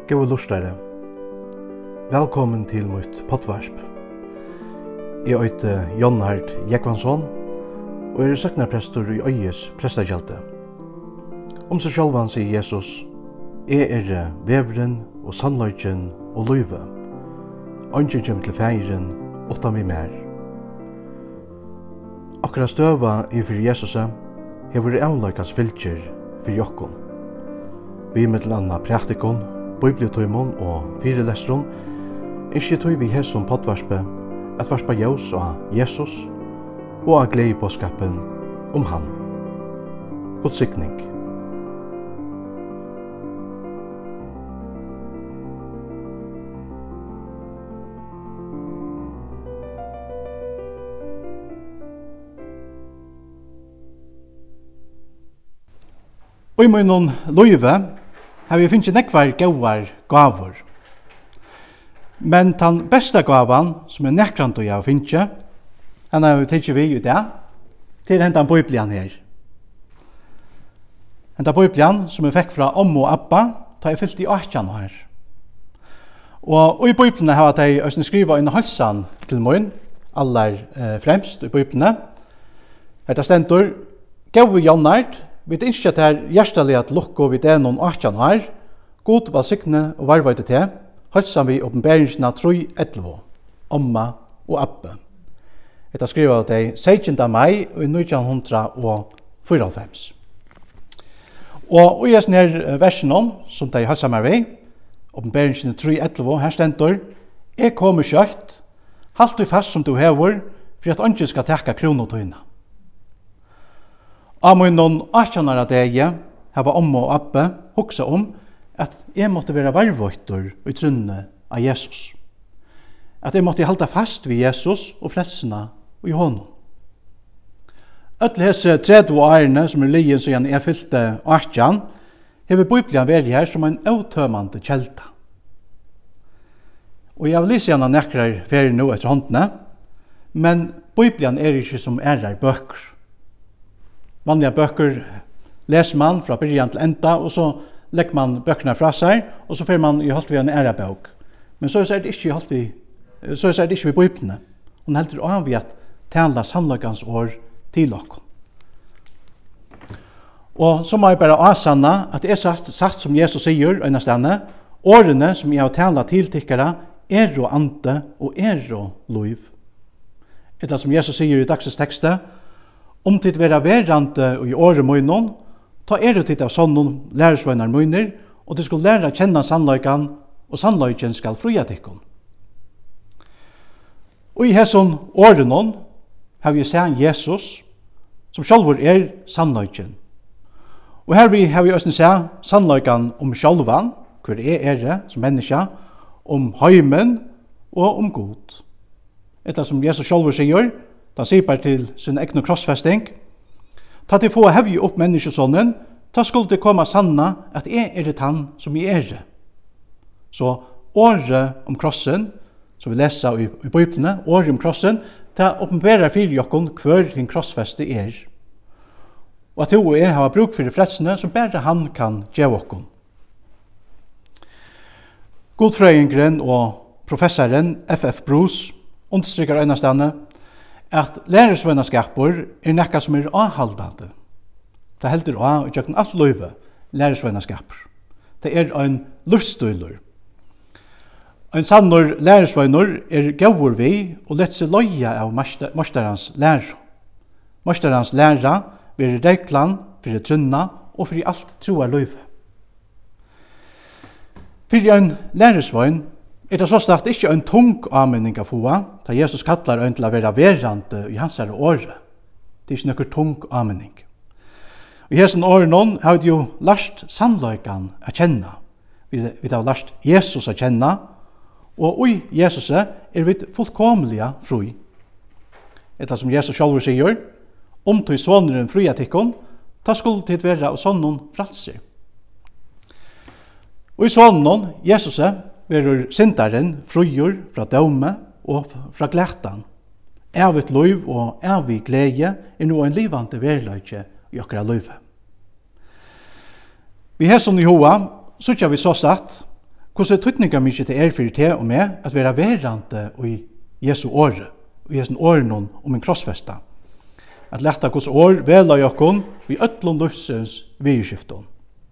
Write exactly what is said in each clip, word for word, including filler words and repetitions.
Gode lustare. Velkommen til mitt poddvarp. Jeg heter Jon Hart Jekvansson og er søknarprestor i Øyes prestagjelte. Om seg sjálvan sier Jesus, jeg er veveren og sannløgjen og løyve. Ønsker kjem til feiren åttan vi mer. Akkurat støva i for Jesus hever avløykas fylkjer for jokkon. Vi med til anna praktikon, bibliotøymon og firelestron ikke tog vi hesson poddvarspe at varspa ljós av Jesus og av glede på skapen om han. God sikning. Og i munnen løyve har vi finnst nekvar gauar gavur. Men den besta gavan som er nekrant og jeg finnst, han har vi tidsje vi ut det, til hentan bøyblian her. Hentan bøyblian som jeg fikk fra om og abba, da jeg fyllt i åttjan her. Og, og i bøyblene har jeg også skriva inn halsan til mun, allar eh, fremst i bøyblene. Her det stendur, gau Jonnard, vi innskje til hjertelig at lukko vi det noen åttjan her, god valsikne og varvøyde til, halsan vi oppenberingsna troi ettervå, omma og abbe. Etta skriva av deg sekstende mai i nitjan hundra og fyralfems. Og i sånne her versen om, som de halsan meg ved, oppenberingsna troi ettervå, her stendur, jeg kommer kjøtt, halt du fast som du hever, for at ønske skal tekka kronotøyna. Amun noen åttjanar av deg, hava omma og abbe, hoksa om, at jeg måtte være varvøytor i trunne av Jesus. At jeg måtte halda fast ved Jesus og frelsena og i honom. Øtle hese tredje årene som er lyen så gjerne jeg fyllte åttjan, hever Bibelen vært her som en avtømande kjelta. Og jeg vil lise gjerne nekrar ferie nå etter håndene, men Bibelen er ikke som ærer bøker. Vanlige bøker leser man fra byrjan til enda, og så legger man bøkene fra seg, og så får man i holdt vi en ære bøk. Men så er det ikke i holdt vi, så er det ikke vi bøkene. Hun heldur av vi at tala sannløkans år til dere. Og så må jeg bare avsanna at det er sagt, sagt som Jesus sier, og stedene, årene som jeg har tala til tikkere, er og ante og er og lov. Etter som Jesus sier i dagsens tekste, om til å være verande og i året møgnon, ta er det av sånne lærersvøyner møgner, og de skal lære å kjenne sannløyken, og sannløyken skal fria tikkun. Og i hesson årenon har vi sett Jesus, som sjálvur er sannløyken. Og her vi har vi også sett sannløyken om sjálvan, hver er er som menneske, om heimen og om god. Etter som Jesus sjálvur sier, da sier bare til sin egen krossfesting, ta til få hevje opp menneskesånden, ta skulle det komme sanna at jeg er det han som jeg er. Så året om krossen, som vi leser i, i Bibelene, året om krossen, ta åpenberer fyrir jokken hver hin krossfeste er. Og at hun og jeg har bruk for frelsene som bare han kan gjøre okken. Godfrøyingren og professoren F F Bruce understryker øynestane at lærersvøynaskapur er nekka som er avhaldande. Det heldur av og gjøkken alt løyve lærersvøynaskapur. Det er ein luftstøyler. Ein sannur lærersvøynur er gaur vi og lett seg løya av morsdarans lærer. Morsdarans læra vil reglan fyrir trunna og fyrir alt troar løyve. Fyrir ein lærersvøyn er det så slett ikke en tung avmenning av foa, da Jesus kallar øyn til å være verande i hans herre året. Det er ikke noe tung avmenning. Og i hessen året noen har vi jo lært sannløykan å kjenne. Vi, vi har lært Jesus å kjenne, og i Jesus er vi fullkomlige fri. Etter som Jesus selv sier, om til sånneren fri at ikkon, da skulle det være og sånn fralser. Og i sånn Jesus verur syndaren frujur fra døme og fra glætan. Evigt liv og evig glede er nå en livande verløyke i okra livet. Vi har som i hoa, så ikke vi så satt hvordan tøtninga mykje det er for te og meg at være verande i Jesu åre, og Jesu åren om en krossfesta. At leta Guds år vela i okkon i ötlund livsens virskifton.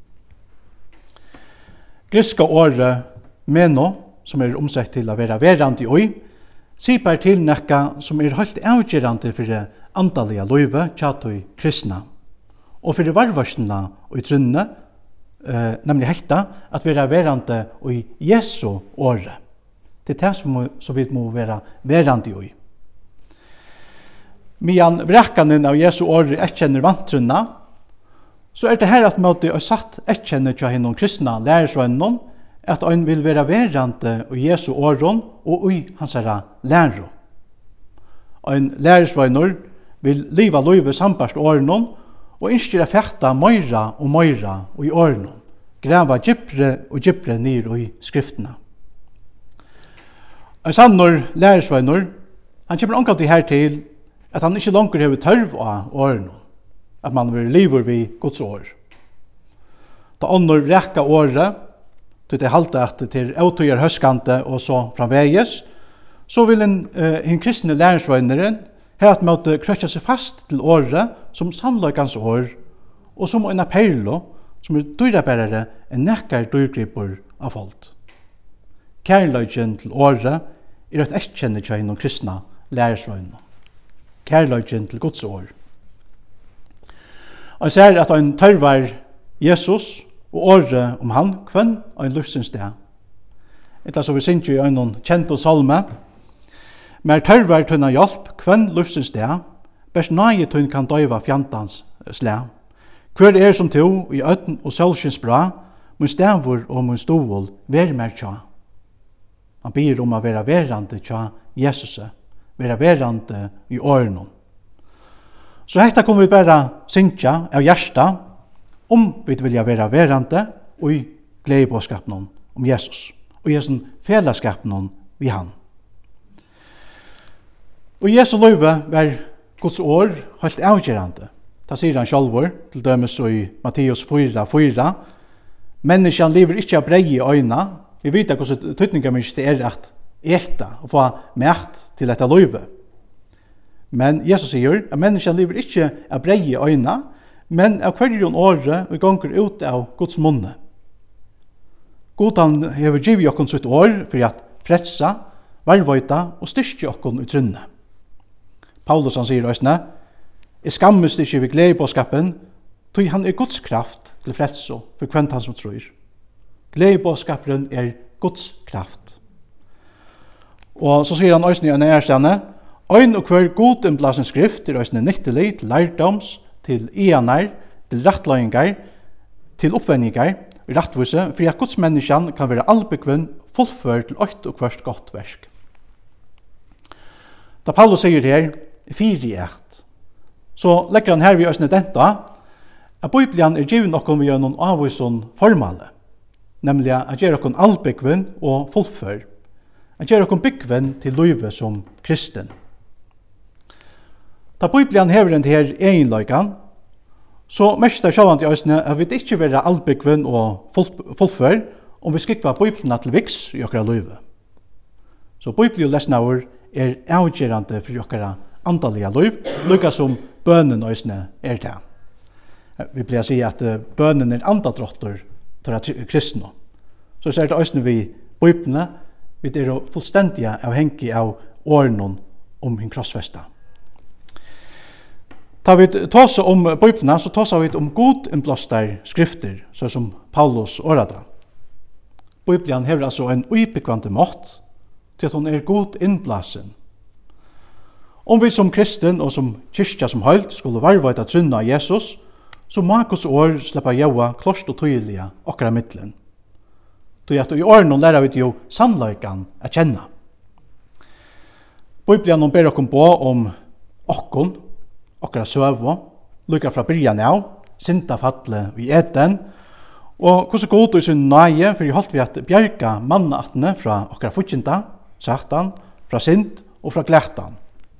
Griska året meno, som er omsett til å være verande i oi, sipar til nekka som er helt avgjerande for det andalige løyve, tjatoi kristna, og for det varvarsna og i trunne, eh, nemlig hekta, at være verande i Jesu åre. Det er det som, som vi må være verande i oi. Mian vrekanen av Jesu åre ekkjenner vantrunna, så er det her at måte er satt ekkjenner til hennom kristna lærersvønnen, at han vil være verande i Jesu åren og i hans lærer. En lærersvønner vil liva løyve sambart åren og innskjøre fækta møyra og møyra i åren, grava gypre og gypre nir i skriftene. En sannor lærersvønner, han kommer omkant her til at han ikke langer hever tørv av årene, at man vil liver vi Guds år. Da ånder rekka året, til det halte at til autoger høskante og så framveges, så vil en, uh, en kristne lærersvøyneren her at måtte krøtja seg fast til året som sannløkans år, og som en perlo, som er dyrabærere en nekkar dyrgripper av folk. Kærløgjen til året er et ekkjenne til noen kristne lærersvøynene. Kærløgjen til Guds år. Og jeg ser at han tørvar Jesus og året om han, kvann og en livsens sted. Etter så vi synes jo i en kjent og salme, men tørvar tøyna hjelp, kvann livsens sted, best nøye tøyn kan døyva fjantans slag. Hver er som to i øtten og sølskins bra, mun stavur og mun stål ver mer tja. Han ber om å være verande tja Jesus, være verande i årene. Så hetta kommer vi bare synkja av hjärsta om vi vilja være verande og i gledebåskapen om Jesus, og i Jesu fellesskapen vi han. Og Jesu løyve var Guds år helt avgjerande. Da sier han sjálfur, til dømes i Matteus fire fire, menneskene lever ikke av brei i øyna. Vi vet hvordan tøytninga det er at eta og få mært til dette løyve. Men Jesus sier at menneskene lever ikke av brei i øyna, men av hverjon året vi gonger ut av Guds munne. God han hever givet okkon sitt år for at fretsa, varvøyta og styrke okkon i trunne. Paulus han sier òsne, «Jeg skammes ikke ved gledebåskapen, tog han er Guds kraft til fretso for kvent han som tror. Gledebåskapen er Guds kraft.» Og så sier han òsne i en ærstjane, «Øyn og hver god innblasen skrift er òsne nyttelig til lærdoms, til ianar, til rattløyngar, til oppvendigar, i rattvise, for at Guds menneskjan kan være allbekvinn, fullfør til åkt og hvert godt versk.» Da Paulus sier det her, fire i ett, så legger han her vi òsne denta, at Bibelen er givet nokon vi gjør noen avvisen formale, nemlig at gjør nokon allbekvinn og fullfør, at gjør nokon bygvinn til livet som kristen. Da Bibelen hever den her egenløykan, så mest er sjåvand i òsne at vi ikke vil være allbekvinn og fullfør om vi skikva Bibelen til viks i okkara livet. Så Bibelen lesnavur er avgjerande for okkara andalige liv, lukka som bønnen òsne er det. Vi pleier å si at bønnen er andadrottor til kristne. Så er det òsne vi Bibelen, vi er fullstendig avhengig av årene om hin krossfesta. Da vi tåser om Bibelen, så tåser vi om god innblåster skrifter, så som Paulus årada. Bibelen hever altså en uipekvante mått til at hon er god innblasen. Om vi som kristen og som kyrkja som høylt skulle varvaita trunna av Jesus, så må Guds år sleppa jaua klost og tydelige okkara middelen. Til at i årene lærer vi jo sannløykan a kjenna. Bibelen ber okkom på om okkon, okkara søvo, lukka fra byrjan av, synda fatle i eten, og hvordan god i sin nøye, for jeg holdt vi at bjerga mannaatne fra okkara futsinta, satan, fra synd og fra glætan.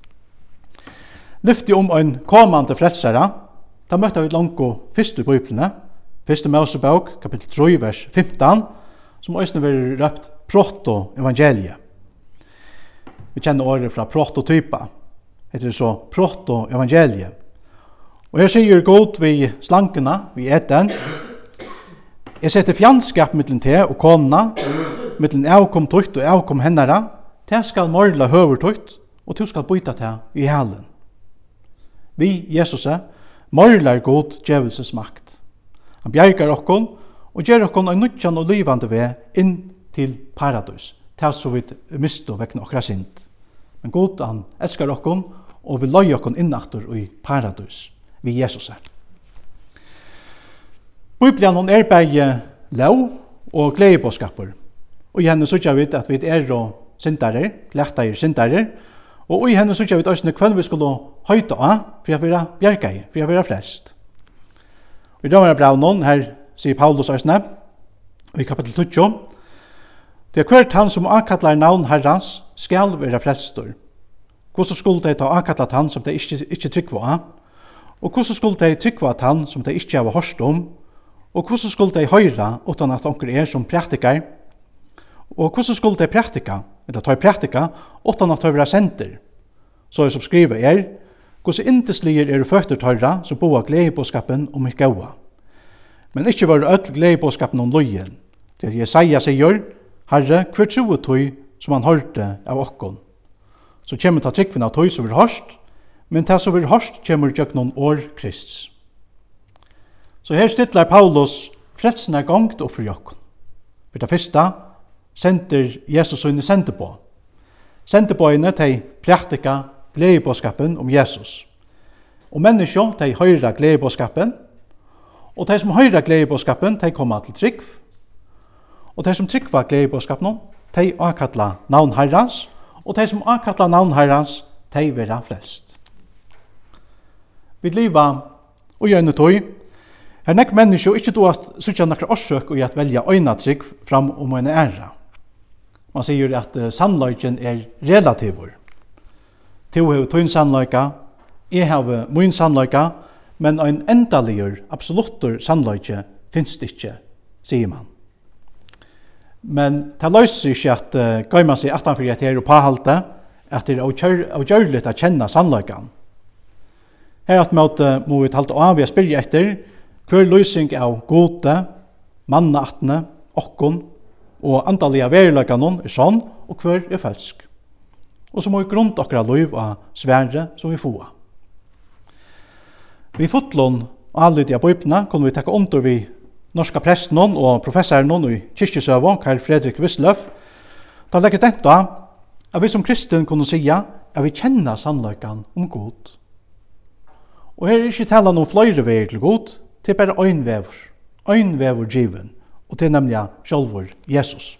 Lyfti om en komande frelsara, da møtte vi langt fyrste Bibelene, fyrste Mosebok, kapittel tre, vers femten, som også vil røpt proto-evangeliet. Vi kjenner året fra prototypa. Det er så proto-evangeliet. Og her sier god vi slankene, vi eten. Jeg setter fjandskap mittlen te og kona, mittlen avkom tøyt og avkom hennara. Det skal morla høver tøyt, og du skal byta te i halen. Vi, Jesus, morlar god djevelses makt. Han bjergar okkon, og gjør okkon en nødjan og livande ved inn til paradis, til så vidt misto vekkene okra sint. Men god, han elskar okkon, og vil løy okkon innaktur i paradis, vi Jesus. Bibelen er begge lov og gledebåskaper, og i henne sykja vi at vi er og syndare, glættager syndare, og i henne sykja vi at hvem vi skulle høyta av, for å være bjergei, for å være frelst. I Romerne brevnen, her sier Paulus òsne, i kapittel tjugo, det er hvert han som akkallar navn herrans skal være frelstor. Hvordan skulle de ta akkallat han som de ikke, ikke tryggva av? Og hvordan skulle de tryggva at han som de ikke har hørt om? Og hvordan skulle de høyra utan at onker er som praktikar? Og hvordan skulle de praktika, eller ta praktika, utan at de være senter? Så er som skriver er, hvordan intesliger er føtter tørra som boa gledebåskapen om ikke gaua. Men ikke var ødel gledebåskapen om løyen. Det er Jesaja sier, Herre, hver troet tøy som han hørte av okkon. Så kommer ta tryggven av tøy som vil hørst, men ta som vil hørst kommer gjøk noen år Krists. Så her stitlar Paulus frelsen er gongt opp for jokkon. For det første sender Jesus og sender på. Sender på henne til praktika gledebåskapen om Jesus. Og mennesker til høyre gledebåskapen, og de som høyre gledebåskapen, de kommer til trygg. Og de som tryggva gledebåskapen, de akkattla navn herrans, og de som akkattla navn herrans, de vera frelst. Vi liva og gjønne tøy, her nek mennesker ikke do at sutja nekker årsøk og i at velja øyna trygg fram om en æra. Man sier at uh, sannløyken er relativur. To har tøyn sannløyka, jeg har min sannløyka, men en endaligur, absolutter sannløyke finnes det ikke, sier man. Men det løser ikke at uh, gøy man seg atanfor at det er påhalte, at det er avgjørligt å kjenne sannløykan. Her at måte må vi talte av vi spyrje etter hver løsning av gode, mannaatne, okkon og antallige veriløykanon er sånn, og hver er falsk. Og så må vi grunnt okra løyv av svære som vi får. Vi fotlån og alle de av bøypene kunne vi takke under vi norska prestenen og professoren i kyrkjesøvå, Karl Fredrik Wisløff, da legger dette av at vi som kristen kunne sige at vi kjenner sannløykan om god. Og her er ikke tala noen flere veier til god, det er bare øynvever, øynvever given, og det er nemlig sjølvor Jesus.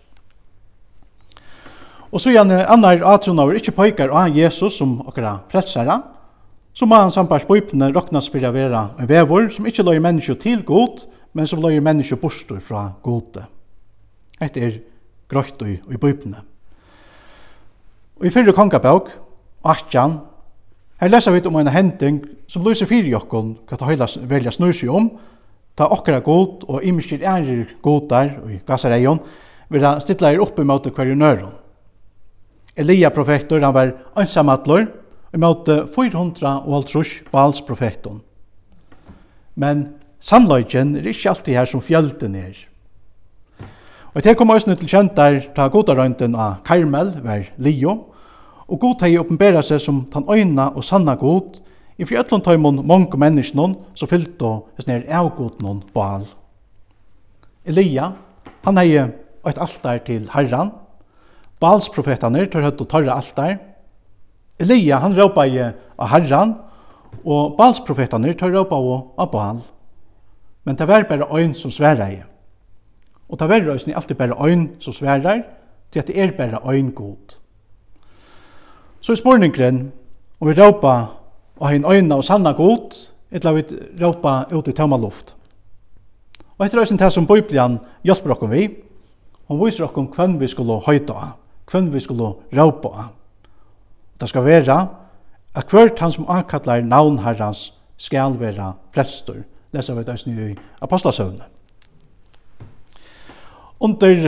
Og så gjerne annar atronauer ikke pøykar av Jesus som okra frelsere, så må han sambart bøypene råknas for å være en vever som ikke løyer mennesker til god, men som løyer mennesker bostor fra gode. Dette er grøyt i, i bøypene. Og i fyrre kongabøk, Atjan, her leser vi om en hending som lyser fire jokken, hva det høyla velja snur seg om, ta okra god og imiskir ærer godar og gassareion, vil han stilla er oppe mot hver nøron. Elia profetor, han var ansamadlor, i måte fire hundre og halvtrus Baals-profeton. Men sannløyken er ikke alltid her som fjølten er. Og til kom også til kjent der ta godarøynten av Karmel, var Lio, og god hei oppenbera seg som tan øyna og sanna god, i fri øtlund tøymon mange menneskene som fyllt og snir avgodnån Baal. Elia, han hei eit altar til Herran, Baals-profetaner tar høtt og tarra altar, Elia, han råpa i av Herran, og Baals-profetaner tar råpa av Baal. Men det var bare øyn som sværer i. Og det var også alltid bare øyn som sværer, til at det er bare øyn god. Så i spørningen, om vi råpa av en øyne og sanna god, eller vi råpa ut i tømma luft. Og etter også det som Bibelen hjelper oss vi, og viser oss hvem vi skulle høyta av, hvem vi skulle råpa av. Det skal være at hvert han som akkallar navn herrans skal være frelstor. Leser vi det i Apostlasøvne. Under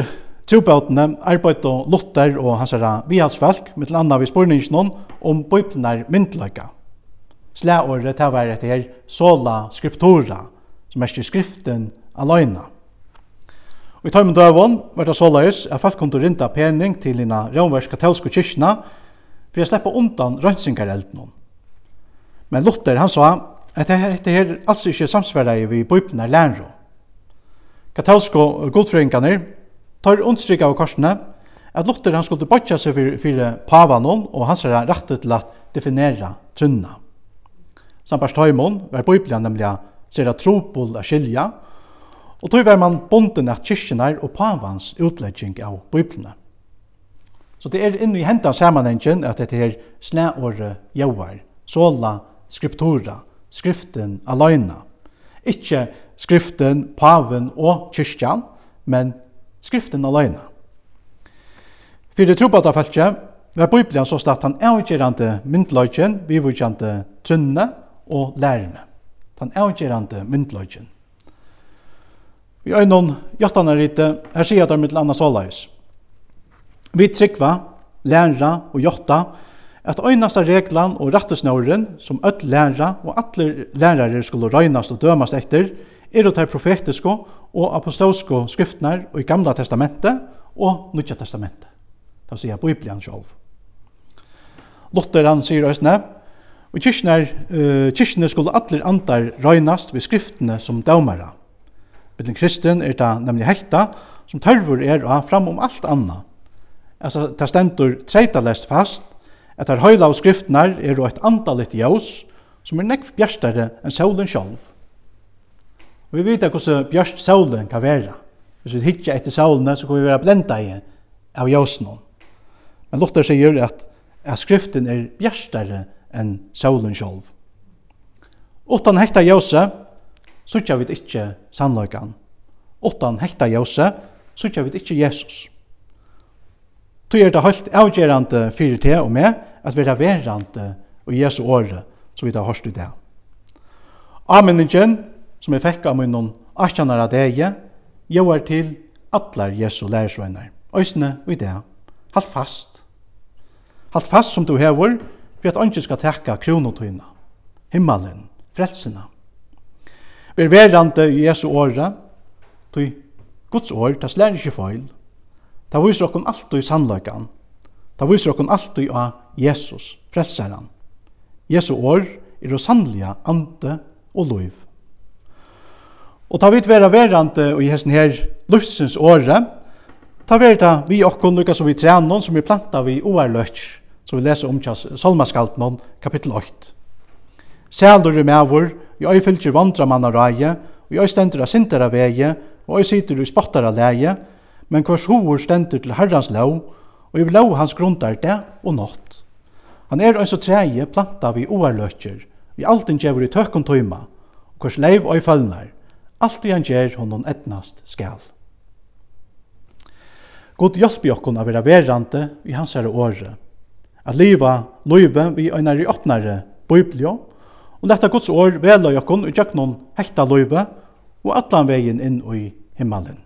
Trobøtene arbeidde Luther og hans vihalsfolk, med til annet ved spørningen om Bibelen er myndløyga. Slæåret til å være etter her sola scriptura, som er ikke skriften alene. Og i tøymen døven var det såleis at folk kom til å rinda pening til dine romersk-katolske kyrkene for å slippe undan rønsingarelden. Men Luther han sa at dette her altså ikke samsvarer ved Bibelen er lærere. Katolske godfrøyngene tar understryk av korsene at Luther han skulle bøtja seg for, for pavanen og hans rette til å definere trunna. Sampars tøymon var Bibelen nemlig ser at trobol er skilja, og tog var man bonden av kyrkjenar og pavans utlegging av Bibelen. Så det er inne i hentan sammenhengen at dette her slæåret jauar, sola, skriptura, skriften aløyna. Ikke skriften, paven og kyrkjan, men skriften aløyna. For det trobata falskje var Bibelen så at han avgjørende myndløgjen, bivujjande trunne og lærerne. Han avgjørende myndløgjen. Vi har noen hjertene rite, her sier det mitt annet såleis. Vi tryggva, lærere og hjerta, at øyneste reglan og rettesnåren som öll læra og alle lærere skulle røynast og dømast etter, er å ta profetiske og apostolske skriftene i Gamla testamentet og Nya testamentet. Det vil si Bibelen selv. Luther han sier også, og kyrkene, uh, kyrkene skulle alle andar røynast ved skriftene som dømere. Med den kristen er det nemlig hekta, som tørver er å ha fram om alt annet. Altså, det stendur treitalest fast, at her høyla av skriftene er et andalit ljós, som er nekv bjørstare enn solen sjálv. Og vi vet hvordan bjørst solen kan være. Hvis vi hittar etter solene, så kan vi være blenda i av ljósene. Men Luther sier at, at skriften er bjørstare enn solen sjálv. Utan hekta ljóse, så kjær vi ikke sannløykan. Utan hekta ljóse, så kjær vi ikke Jesus. Så er det helt avgjørende for det og meg at vi er verande og Jesu året, så vi har hørt i det. Amenningen, som jeg fikk av min aktjanar av deg, gjør til alle Jesu lærersvenner. Øysene og i det. Halt fast. Halt fast som du hever, for at ønske skal teka kronotøyna, himmelen, frelsene. Vi er verande i Jesu året, til Guds år, det slår ikke feil. Det viser okkur alltid i sannløykan. Det viser okkur alltid av Jesus, frelseren. Jesu år er å sannlige ande og liv. Og ta vidt vera verande i hesten her livsens åre, ta verda vi okkur lukka som vi trener, som vi planta vi oerløk, som vi leser om Salmaskalten, kapittel åtte. Sælur i mævur, i øy fylkjer vandramanna røye, og i øy stendur av sintera veie, og øy sitter i spottara leie, men hvers hovor stendur til Herrans lov, og i lov hans grunnar det og nått. Han er en så treie planta vi oerløkjer, vi alltid gjevur i tøkken tøyma, og hvers leiv og i følnar, alltid han gjer honom etnast skal. God hjelp i okkon av vera verande i hans herre åre, at liva løyve vi øynar i åpnare bøyblio, og letta Guds år vela i okkon og gjøknon hekta løyve, og atlan vegin inn i himmelen.